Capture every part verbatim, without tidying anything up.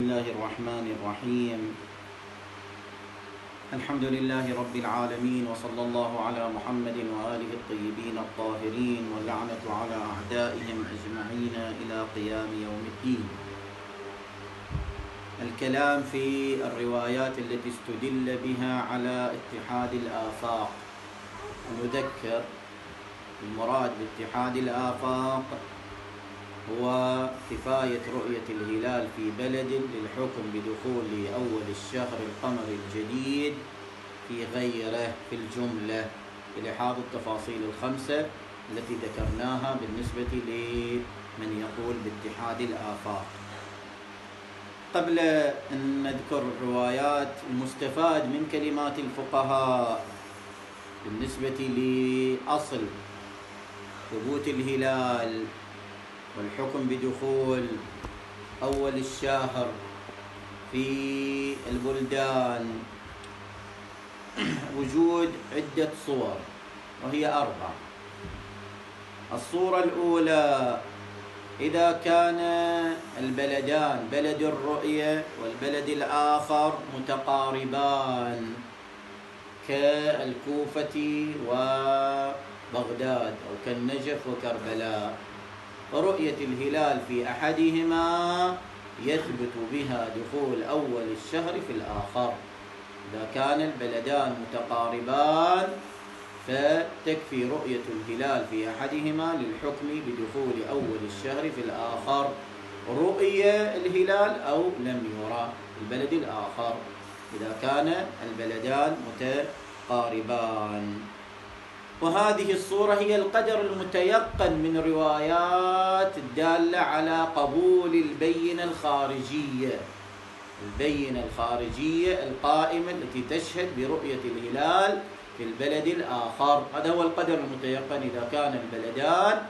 بسم الله الرحمن الرحيم. الحمد لله رب العالمين، وصلى الله على محمد وآله الطيبين الطاهرين، واللعنة على أعدائهم أجمعين إلى قيام يوم الدين. الكلام في الروايات التي استدل بها على اتحاد الآفاق. نذكر المراد باتحاد الآفاق هو كفاية رؤية الهلال في بلد للحكم بدخول أول الشهر القمري الجديد في غيره في الجملة، بلحاظ التفاصيل الخمسة التي ذكرناها بالنسبة لمن يقول باتحاد الآفاق. قبل أن نذكر الروايات، المستفاد من كلمات الفقهاء بالنسبة لأصل ثبوت الهلال والحكم بدخول أول الشهر في البلدان وجود عدة صور، وهي أربع. الصورة الأولى: إذا كان البلدان بلد الرؤية والبلد الآخر متقاربان كالكوفة وبغداد أو كالنجف وكربلاء، ورؤية الهلال في أحدهما يثبت بها دخول أول الشهر في الآخر. إذا كان البلدان متقاربان فتكفي رؤية الهلال في أحدهما للحكم بدخول أول الشهر في الآخر، رؤية الهلال أو لم يرى البلد الآخر، إذا كان البلدان متقاربان. وهذه الصورة هي القدر المتيقن من روايات الدالة على قبول البينة الخارجية، البينة الخارجية القائمة التي تشهد برؤية الهلال في البلد الآخر. هذا هو القدر المتيقن إذا كان البلدان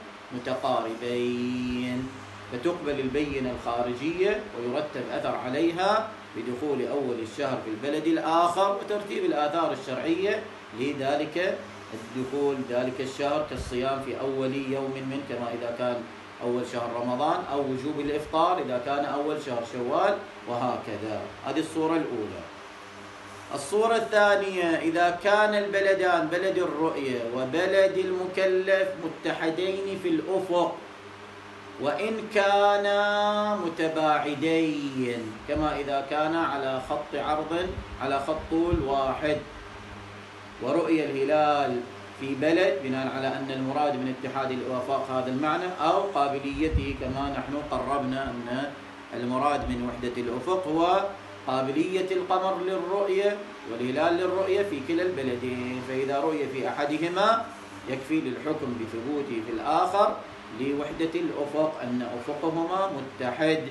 متقاربين، فتقبل البينة الخارجية ويرتب أثر عليها بدخول أول الشهر في البلد الآخر، وترتيب الآثار الشرعية لذلك الدخول ذلك الشهر كالصيام في أول يوم منه، كما إذا كان أول شهر رمضان، أو وجوب الإفطار إذا كان أول شهر شوال، وهكذا. هذه الصورة الأولى. الصورة الثانية: إذا كان البلدان بلد الرؤية وبلد المكلف متحدين في الأفق وإن كانا متباعدين، كما إذا كان على خط عرض على خط طول واحد، ورؤية الهلال في بلد بناء على أن المراد من اتحاد الآفاق هذا المعنى أو قابليته، كما نحن قربنا أن المراد من وحدة الأفق هو قابلية القمر للرؤية والهلال للرؤية في كلا البلدين، فإذا رؤية في أحدهما يكفي للحكم بثبوته في الآخر لوحدة الأفق أن أفقهما متحد.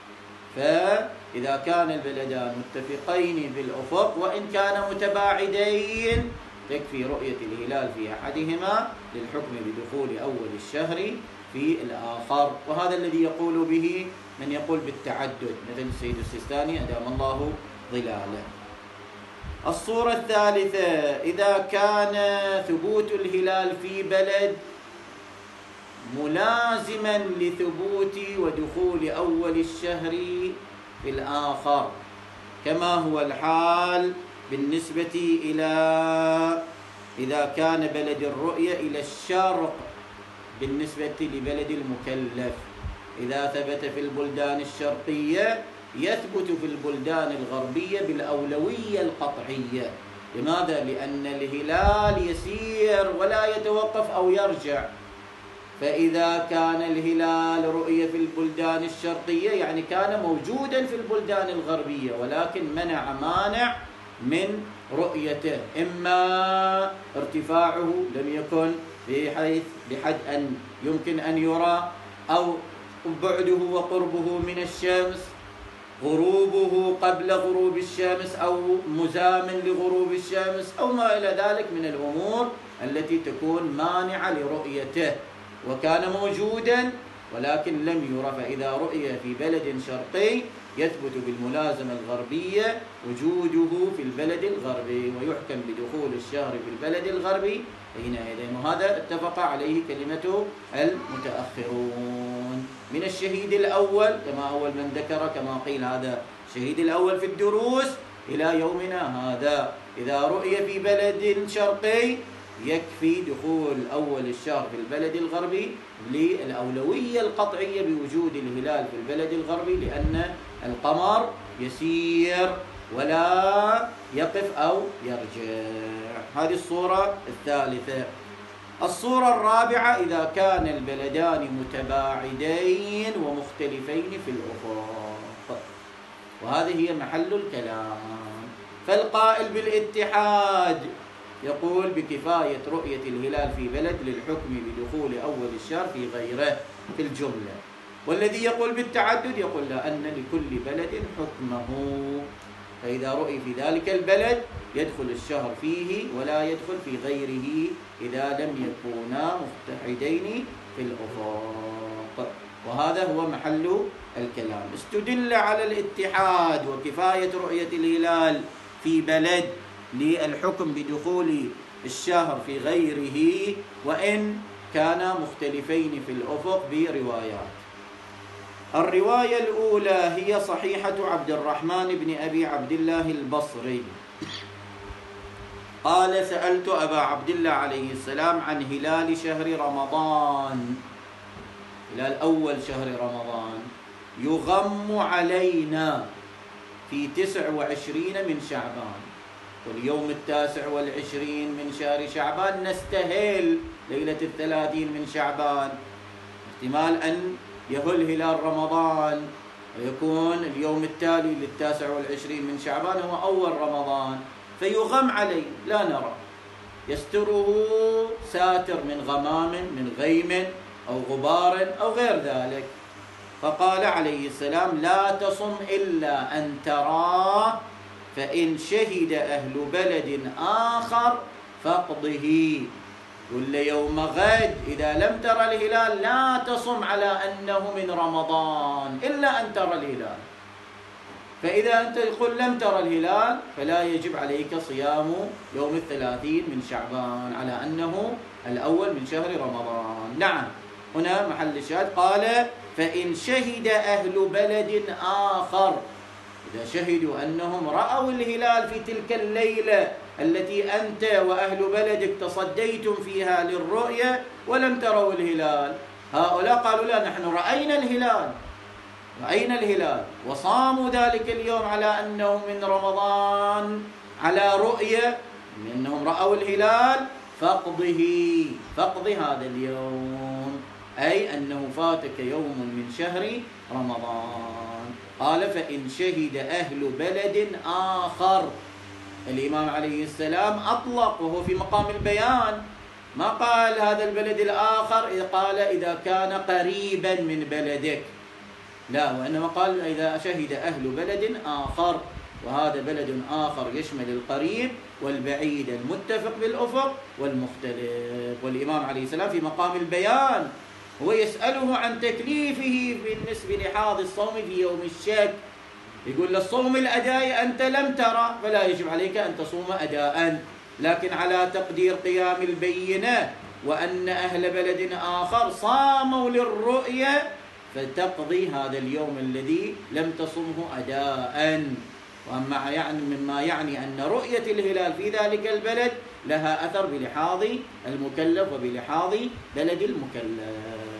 فإذا كان البلدان متفقين في الأفق وإن كانا متباعدين تكفي رؤية الهلال في أحدهما للحكم بدخول أول الشهر في الآخر. وهذا الذي يقول به من يقول بالتعدد، مثل السيد السيستاني أدام الله ظلاله. الصورة الثالثة: إذا كان ثبوت الهلال في بلد ملازما لثبوت ودخول أول الشهر في الآخر، كما هو الحال بالنسبة إلى إذا كان بلد الرؤية إلى الشرق بالنسبة لبلد المكلف. إذا ثبت في البلدان الشرقية يثبت في البلدان الغربية بالأولوية القطعية. لماذا؟ لأن الهلال يسير ولا يتوقف أو يرجع، فإذا كان الهلال رؤية في البلدان الشرقية يعني كان موجودا في البلدان الغربية، ولكن منع مانع من رؤيته، إما ارتفاعه لم يكن بحيث بحد أن يمكن أن يرى، أو بعده وقربه من الشمس، غروبه قبل غروب الشمس أو مزامن لغروب الشمس، أو ما إلى ذلك من الأمور التي تكون مانعة لرؤيته، وكان موجودا ولكن لم يرى. فإذا رؤية في بلد شرقي يثبت بالملازمة الغربية وجوده في البلد الغربي، ويحكم بدخول الشهر في البلد الغربي حينئذ. وهذا اتفق عليه كلمة المتأخرون من الشهيد الأول كما أول من ذكر، كما قيل هذا الشهيد الأول في الدروس إلى يومنا هذا. إذا رؤي في بلد شرقي يكفي دخول أول الشهر في البلد الغربي للأولوية القطعية بوجود الهلال في البلد الغربي، لأن القمر يسير ولا يقف أو يرجع. هذه الصورة الثالثة. الصورة الرابعة: إذا كان البلدان متباعدين ومختلفين في الأفق، وهذه هي محل الكلام. فالقائل بالاتحاد يقول بكفاية رؤية الهلال في بلد للحكم بدخول أول الشهر في غيره في الجملة، والذي يقول بالتعدد يقول لا، أن لكل بلد حكمه، فإذا رؤي في ذلك البلد يدخل الشهر فيه ولا يدخل في غيره إذا لم يكونا متحدين في الأفق، وهذا هو محل الكلام. استدل على الاتحاد وكفاية رؤية الهلال في بلد للحكم بدخول الشهر في غيره وإن كانا مختلفين في الأفق بروايات. الرواية الأولى هي صحيحة عبد الرحمن بن أبي عبد الله البصري قال: سألت أبا عبد الله عليه السلام عن هلال شهر رمضان، هلال أول شهر رمضان، يغم علينا في تسع وعشرين من شعبان، واليوم التاسع والعشرين من شهر شعبان نستهل ليلة الثلاثين من شعبان، احتمال أن يهل هلال رمضان ويكون اليوم التالي للتاسع والعشرين من شعبان هو أول رمضان، فيغم عليه لا نرى، يستره ساتر من غمام من غيم أو غبار أو غير ذلك. فقال عليه السلام: لا تصم إلا أن تراه، فإن شهد أهل بلد آخر فاقضه. كل يوم غد إذا لم ترى الهلال لا تصم على أنه من رمضان إلا أن ترى الهلال، فإذا أنت تقول لم ترى الهلال فلا يجب عليك صيام يوم الثلاثين من شعبان على أنه الأول من شهر رمضان. نعم، هنا محل الشاهد. قال: فإن شهد أهل بلد آخر، إذا شهدوا أنهم رأوا الهلال في تلك الليلة التي أنت وأهل بلدك تصديتم فيها للرؤية ولم تروا الهلال، هؤلاء قالوا لا، نحن رأينا الهلال رأينا الهلال وصاموا ذلك اليوم على أنه من رمضان على رؤية أنهم رأوا الهلال، فاقضه، فاقض هذا اليوم، أي أنه فاتك يوم من شهر رمضان. قال: فإن شهد أهل بلد آخر، الإمام عليه السلام أطلق وهو في مقام البيان، ما قال هذا البلد الآخر، قال إذا كان قريبا من بلدك، لا، وإنما قال إذا شهد أهل بلد آخر، وهذا بلد آخر يشمل القريب والبعيد، المتفق بالأفق والمختلف. والإمام عليه السلام في مقام البيان هو يسأله عن تكليفه بالنسبة لحاض الصوم في يوم الشك، يقول للصوم الأداء أنت لم ترى فلا يجب عليك أن تصوم أداء، لكن على تقدير قيام البينة وأن أهل بلد آخر صاموا للرؤية فتقضي هذا اليوم الذي لم تصمه أداء. وأما يعني مما يعني أن رؤية الهلال في ذلك البلد لها أثر بلحاظ المكلف وبلحاظ بلد المكلف.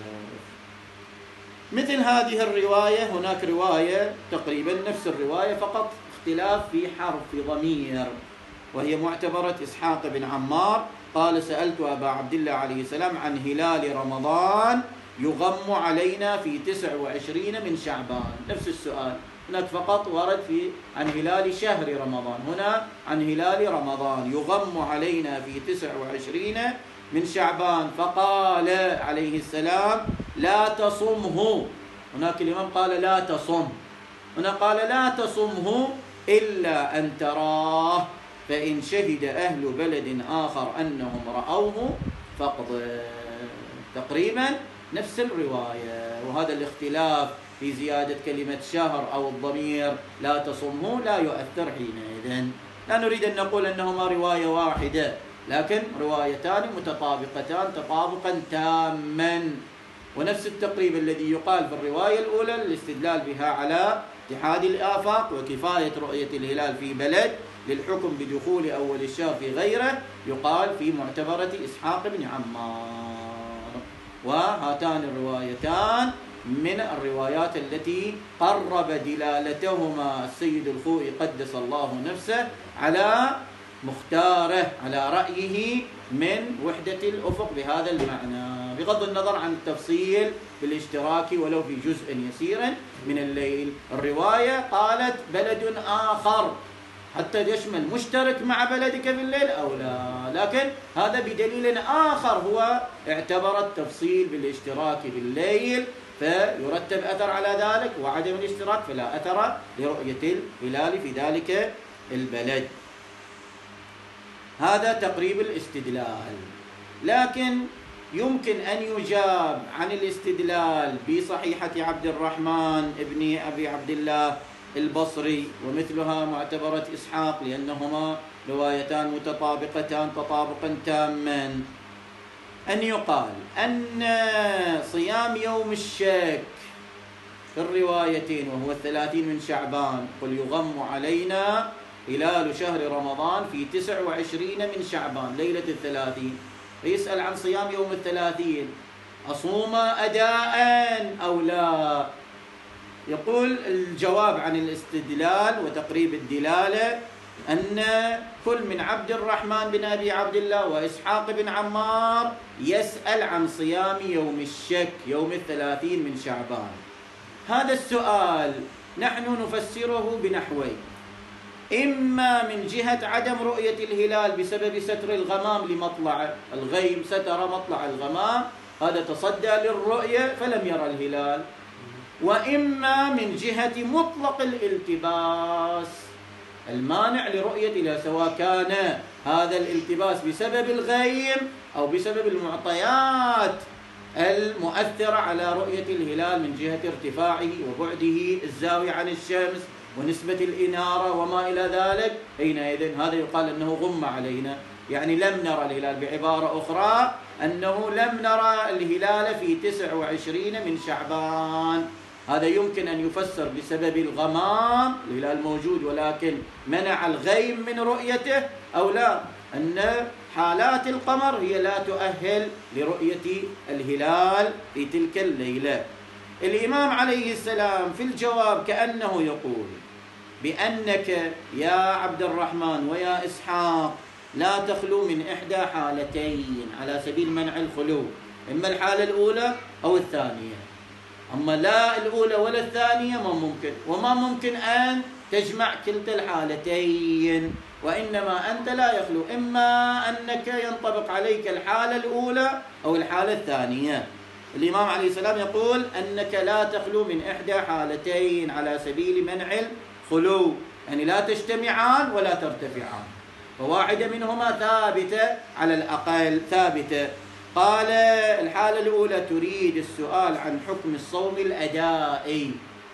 مثل هذه الرواية هناك رواية تقريبا نفس الرواية فقط اختلاف في حرف في ضمير، وهي معتبرة إسحاق بن عمار قال: سألت أبا عبد الله عليه السلام عن هلال رمضان يغم علينا في تسع وعشرين من شعبان، نفس السؤال، هناك فقط ورد في عن هلال شهر رمضان، هنا عن هلال رمضان يغم علينا في تسع وعشرين من شعبان، فقال عليه السلام: لا تصمه. هناك الإمام قال لا تصم، هنا قال لا تصمه إلا أن تراه، فإن شهد أهل بلد آخر أنهم رأوه فقد. تقريبا نفس الرواية، وهذا الاختلاف في زيادة كلمة شهر أو الضمير لا تصمه لا يؤثر حينئذ. لا نريد أن نقول أنهما رواية واحدة، لكن روايتان متطابقتان تطابقا تاما، ونفس التقريب الذي يقال في الرواية الأولى الاستدلال بها على اتحاد الآفاق وكفاية رؤية الهلال في بلد للحكم بدخول أول الشهر في غيره يقال في معتبرة إسحاق بن عمار. وهاتان الروايتان من الروايات التي قرب دلالتهما السيد الخوئي قدس الله نفسه على مختاره، على رأيه من وحدة الأفق بهذا المعنى، بغض النظر عن التفصيل بالاشتراك ولو في جزء يسير من الليل. الرواية قالت بلد آخر حتى يشمل مشترك مع بلدك في الليل أو لا، لكن هذا بدليل آخر هو اعتبر التفصيل بالاشتراك بالليل فيرتب أثر على ذلك، وعدم الاشتراك فلا أثر لرؤية الهلال في ذلك البلد. هذا تقريب الاستدلال. لكن يمكن أن يجاب عن الاستدلال بصحيحة عبد الرحمن ابن أبي عبد الله البصري ومثلها معتبرة إسحاق، لأنهما روايتان متطابقتان تطابقا تاما، أن يقال أن صيام يوم الشك في الروايتين وهو الثلاثين من شعبان قل يغم علينا هلال شهر رمضان في تسع وعشرين من شعبان ليلة الثلاثين، فيسأل عن صيام يوم الثلاثين أصوم أداء أو لا؟ يقول الجواب عن الاستدلال وتقريب الدلالة أن كل من عبد الرحمن بن أبي عبد الله وإسحاق بن عمار يسأل عن صيام يوم الشك يوم الثلاثين من شعبان. هذا السؤال نحن نفسره بنحوين: إما من جهة عدم رؤية الهلال بسبب ستر الغمام لمطلع الغيم، ستر مطلع الغمام هذا تصدى للرؤية فلم يرى الهلال، وإما من جهة مطلق الالتباس المانع لرؤية الهلال، سواء كان هذا الالتباس بسبب الغيم أو بسبب المعطيات المؤثرة على رؤية الهلال من جهة ارتفاعه وبعده الزاوية عن الشمس ونسبة الإنارة وما إلى ذلك. حينئذ هذا يقال أنه غم علينا، يعني لم نرى الهلال، بعبارة أخرى أنه لم نرى الهلال في تسع وعشرين من شعبان. هذا يمكن أن يفسر بسبب الغمام، الهلال موجود ولكن منع الغيم من رؤيته، أو لا، أن حالات القمر هي لا تؤهل لرؤية الهلال في تلك الليلة. الإمام عليه السلام في الجواب كأنه يقول بأنك يا عبد الرحمن ويا إسحاق لا تخلو من إحدى حالتين على سبيل منع الخلو، إما الحالة الأولى أو الثانية. أما لا الأولى ولا الثانية ما ممكن، وما ممكن أن تجمع كلتا الحالتين، وإنما أنت لا يخلو، إما أنك ينطبق عليك الحالة الأولى أو الحالة الثانية. الإمام عليه السلام يقول أنك لا تخلو من إحدى حالتين على سبيل منع الخلو، يعني لا تجتمعان ولا ترتفعان، فواحدة منهما ثابتة على الأقل ثابتة. قال الحالة الأولى تريد السؤال عن حكم الصوم الأدائي،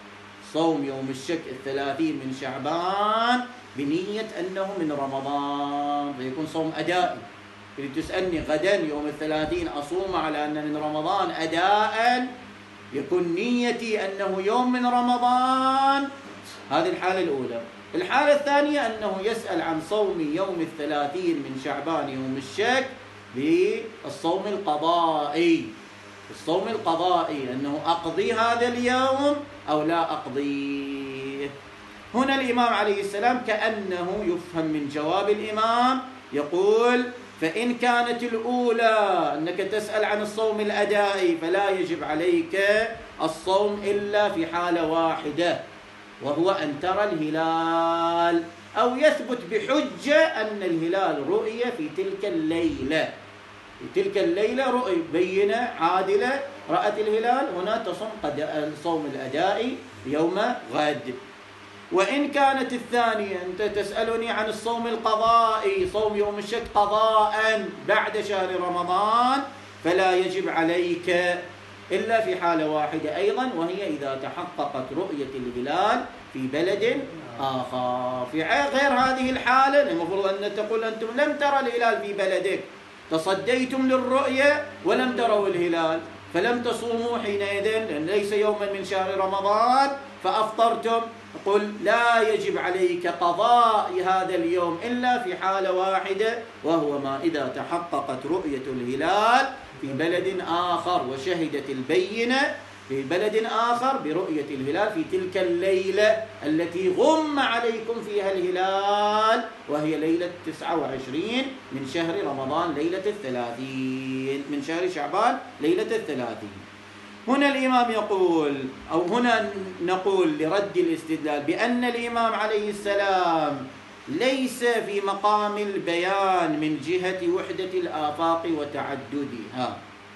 صوم يوم الشك الثلاثين من شعبان بنية أنه من رمضان فيكون صوم أدائي. تريد تسألني غدا يوم الثلاثين أصوم على أن من رمضان أداء، يكون نيتي أنه يوم من رمضان، هذه الحالة الأولى. الحالة الثانية أنه يسأل عن صوم يوم الثلاثين من شعبان يوم الشك بالصوم القضائي، الصوم القضائي أنه أقضي هذا اليوم أو لا أقضيه. هنا الإمام عليه السلام كأنه يفهم من جواب الإمام يقول فإن كانت الأولى أنك تسأل عن الصوم الأدائي فلا يجب عليك الصوم إلا في حالة واحدة، وهو أن ترى الهلال أو يثبت بحجة أن الهلال رؤية في تلك الليلة، في تلك الليلة رؤية بينة عادلة رأت الهلال، هنا تصوم الصوم الأدائي يوم غد. وإن كانت الثانية أنت تسألني عن الصوم القضائي، صوم يوم الشك قضاء بعد شهر رمضان، فلا يجب عليك إلا في حالة واحدة أيضا، وهي إذا تحققت رؤية الهلال في بلد آخر. في غير هذه الحالة المفروض أن تقول أنتم لم تروا الهلال في بلدك، تصديتم للرؤية ولم تروا الهلال، فلم تصوموا حينئذ لأن ليس يوما من شهر رمضان، فأفطرتم، قل لا يجب عليك قضاء هذا اليوم إلا في حالة واحدة، وهو ما إذا تحققت رؤية الهلال في بلد آخر وشهدت البينة في بلد آخر برؤية الهلال في تلك الليلة التي غم عليكم فيها الهلال، وهي ليلة تسعة وعشرين من شهر رمضان ليلة الثلاثين من شهر شعبان ليلة الثلاثين. هنا الإمام يقول أو هنا نقول لرد الاستدلال بأن الإمام عليه السلام ليس في مقام البيان من جهة وحدة الآفاق وتعددها.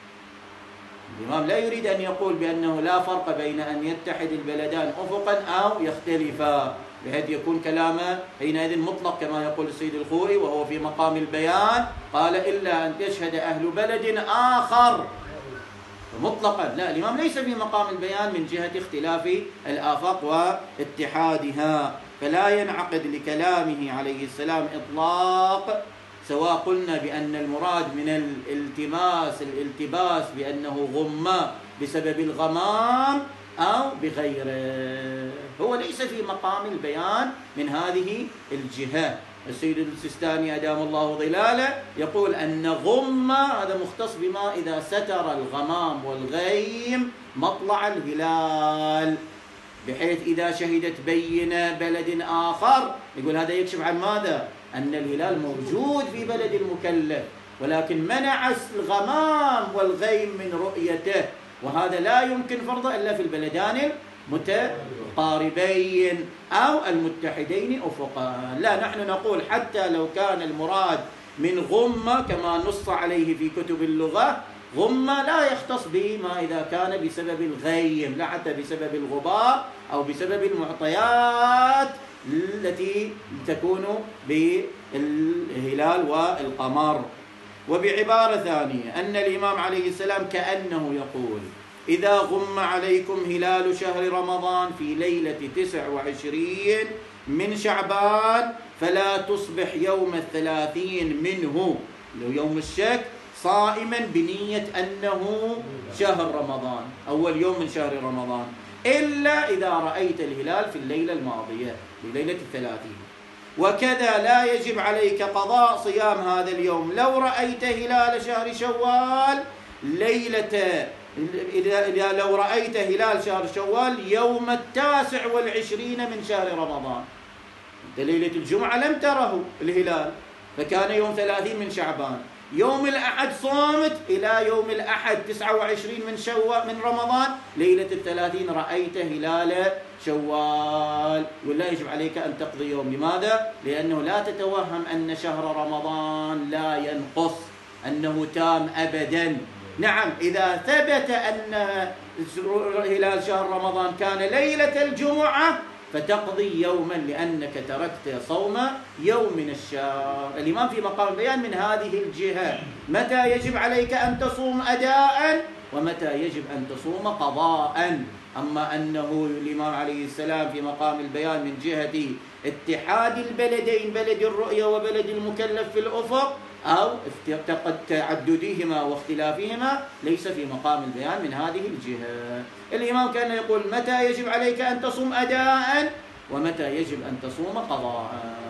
الإمام لا يريد أن يقول بأنه لا فرق بين أن يتحد البلدان أفقا أو يختلفا، بحيث يكون كلامه حينئذ مطلق كما يقول السيد الخوري وهو في مقام البيان، قال إلا أن تشهد أهل بلد آخر مطلقا. لا، الإمام ليس في مقام البيان من جهة اختلاف الآفاق واتحادها، فلا ينعقد لكلامه عليه السلام إطلاق، سواء قلنا بأن المراد من الالتماس الالتباس بأنه غم بسبب الغمام أو بغيره. هو ليس في مقام البيان من هذه الجهة. السيد السيستاني أدام الله ظلاله يقول أن غم هذا مختص بما إذا ستر الغمام والغيم مطلع الهلال، بحيث إذا شهدت بينة بلد آخر يقول هذا يكشف عن ماذا؟ أن الهلال موجود في بلد المكلف، ولكن منع الغمام والغيم من رؤيته، وهذا لا يمكن فرضه إلا في البلدان المتقاربين أو المتحدين أفقا. لا، نحن نقول حتى لو كان المراد من غمة كما نص عليه في كتب اللغة، غمة لا يختص بما إذا كان بسبب الغيم، لا حتى بسبب الغبار أو بسبب المعطيات التي تكون بالهلال والقمر. وبعبارة ثانية أن الإمام عليه السلام كأنه يقول إذا غم عليكم هلال شهر رمضان في ليلة تسع وعشرين من شعبان فلا تصبح يوم الثلاثين منه يوم الشك صائما بنية أنه شهر رمضان أول يوم من شهر رمضان، إلا إذا رأيت الهلال في الليلة الماضية في ليلة الثلاثين. وكذا لا يجب عليك قضاء صيام هذا اليوم لو رأيت هلال شهر شوال ليلة إذا لو رأيت هلال شهر شوال يوم التاسع والعشرين من شهر رمضان. ليلة الجمعة لم تره الهلال فكان يوم ثلاثين من شعبان، يوم الأحد صامت إلى يوم الأحد تسعة وعشرين من شوال من رمضان، ليلة الثلاثين رأيت هلال شوال، ولا يجب عليك أن تقضي يوم. لماذا؟ لأنه لا تتوهم أن شهر رمضان لا ينقص، أنه تام أبدا. نعم، إذا ثبت أن هلال شهر رمضان كان ليلة الجمعة فتقضي يوما لأنك تركت صوم يوم من الشهر. الإمام في مقام البيان من هذه الجهة، متى يجب عليك أن تصوم أداء ومتى يجب أن تصوم قضاء. أما أنه الإمام عليه السلام في مقام البيان من جهة اتحاد البلدين بلد الرؤية وبلد المكلف في الأفق أو تعددهما واختلافهما ليس في مقام البيان من هذه الجهة. الإمام كان يقول متى يجب عليك أن تصوم أداء ومتى يجب أن تصوم قضاء،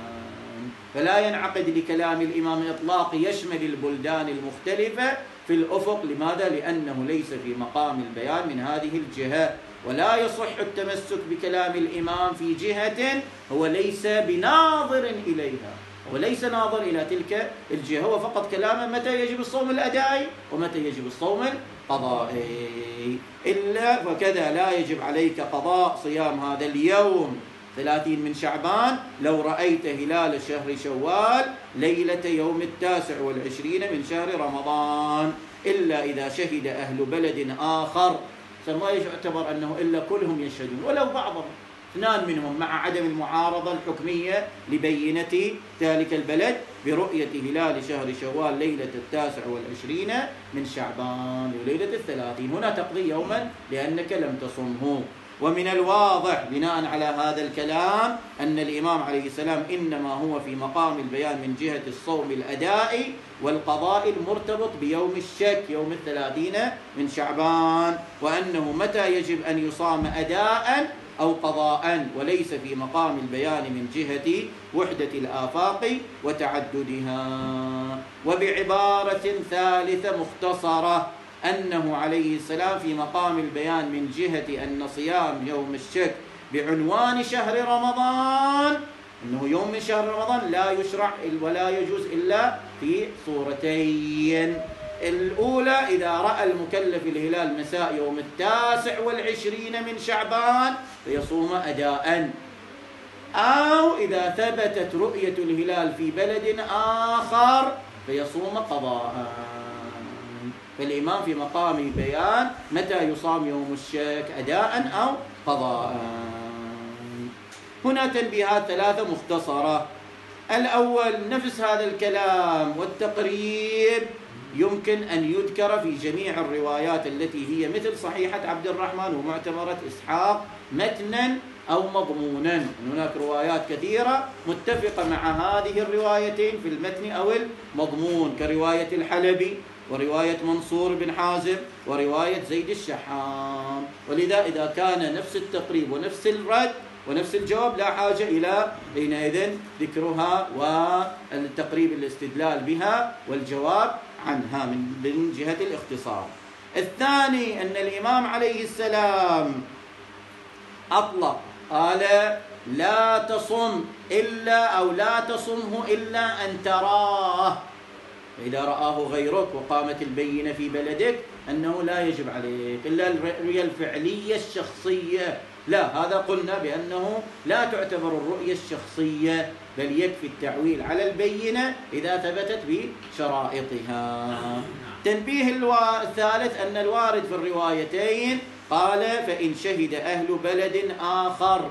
فلا ينعقد لكلام الإمام إطلاق يشمل البلدان المختلفة في الأفق. لماذا؟ لأنه ليس في مقام البيان من هذه الجهة، ولا يصح التمسك بكلام الإمام في جهة هو ليس بناظر إليها وليس ناظر إلى تلك الجهة، هو فقط كلامه متى يجب الصوم الأدائي ومتى يجب الصوم القضائي. إلا وكذا لا يجب عليك قضاء صيام هذا اليوم ثلاثين من شعبان لو رأيت هلال شهر شوال ليلة يوم التاسع والعشرين من شهر رمضان، إلا إذا شهد أهل بلد آخر، فما يعتبر أنه إلا كلهم يشهدون ولو بعضهم اثنان منهم مع عدم المعارضة الحكمية لبينة ذلك البلد برؤية هلال شهر شوال ليلة التاسع والعشرين من شعبان وليلة الثلاثين. هنا تقضي يوما لأنك لم تصمه. ومن الواضح بناء على هذا الكلام أن الإمام عليه السلام إنما هو في مقام البيان من جهة الصوم الأدائي والقضاء المرتبط بيوم الشك يوم الثلاثين من شعبان، وأنه متى يجب أن يصام أداء أو قضاء، وليس في مقام البيان من جهة وحدة الآفاق وتعددها. وبعبارة ثالثة مختصرة أنه عليه السلام في مقام البيان من جهة أن صيام يوم الشك بعنوان شهر رمضان، أنه يوم من شهر رمضان لا يشرع ولا يجوز إلا في صورتين. الأولى إذا رأى المكلف الهلال مساء يوم التاسع والعشرين من شعبان فيصوم أداء، أو إذا ثبتت رؤية الهلال في بلد آخر فيصوم قضاء. فالإمام في مقام بيان متى يصام يوم الشك، أداء أو قضاء. هنا تنبيهات ثلاثة مختصرة. الأول، نفس هذا الكلام والتقريب يمكن أن يذكر في جميع الروايات التي هي مثل صحيحة عبد الرحمن ومعتمرة إسحاق متنا أو مضمونا. هناك روايات كثيرة متفقة مع هذه الروايتين في المتن أو المضمون، كرواية الحلبي ورواية منصور بن حازم ورواية زيد الشحام. ولذا إذا كان نفس التقريب ونفس الرد ونفس الجواب لا حاجة إلى حينئذ ذكرها والتقريب الاستدلال بها والجواب عنها من جهة الاختصار. الثاني أن الإمام عليه السلام أطلق، قال لا تصم إلا أو لا تصمه إلا أن تراه، فإذا رآه غيرك وقامت البينة في بلدك أنه لا يجب عليك إلا الرؤية الفعلية الشخصية. لا، هذا قلنا بأنه لا تعتبر الرؤية الشخصية، بل يكفي التعويل على البينة إذا ثبتت بشرائطها. تنبيه الثالث أن الوارد في الروايتين قال فإن شهد أهل بلد آخر،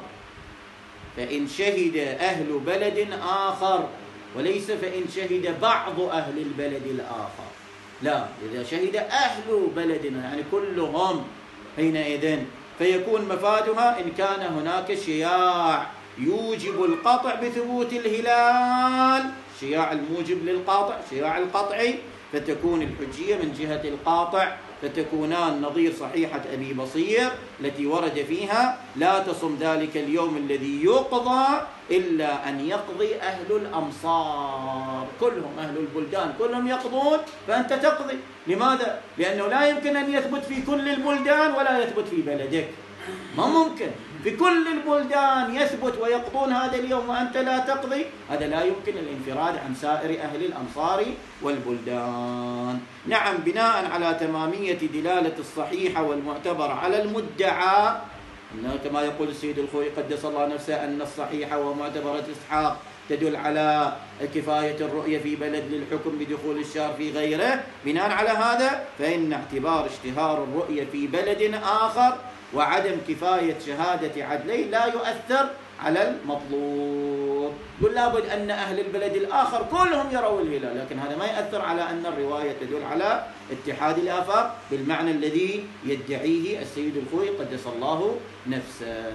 فإن شهد أهل بلد آخر، وليس فإن شهد بعض أهل البلد الآخر. لا، إذا شهد أهل بلدنا يعني كلهم حينئذ فيكون مفادها إن كان هناك شياع يوجب القطع بثبوت الهلال، شياع الموجب للقاطع، شياع القطعي، فتكون الحجية من جهة القاطع، فتكونان نظير صحيحة أبي بصير التي ورد فيها لا تصم ذلك اليوم الذي يقضى إلا أن يقضي أهل الأمصار، كلهم أهل البلدان كلهم يقضون فأنت تقضي. لماذا؟ لأنه لا يمكن أن يثبت في كل البلدان ولا يثبت في بلدك، ما ممكن في كل البلدان يثبت ويقضون هذا اليوم وأنت لا تقضي، هذا لا يمكن الانفراد عن سائر أهل الأمصار والبلدان. نعم، بناء على تمامية دلالة الصحيحة والمعتبر على المدعى، كما يقول السيد الخوئي قدس الله نفسه أن الصحيحة ومعتبرة إسحاق تدل على كفاية الرؤية في بلد للحكم بدخول الشهر في غيره. بناء على هذا فإن اعتبار اشتهار الرؤية في بلد آخر وعدم كفاية شهادة عدلين لا يؤثر على المطلوب. يقول لابد أن أهل البلد الآخر كلهم يروا الهلال، لكن هذا ما يؤثر على أن الرواية تدل على اتحاد الآفاق بالمعنى الذي يدعيه السيد الخوئي قدس الله نفسه.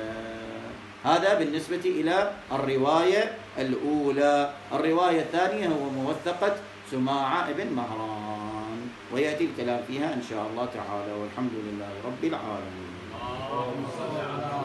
هذا بالنسبة إلى الرواية الأولى. الرواية الثانية هو موثقة سماعة ابن مهران، ويأتي الكلام فيها إن شاء الله تعالى، والحمد لله رب العالمين.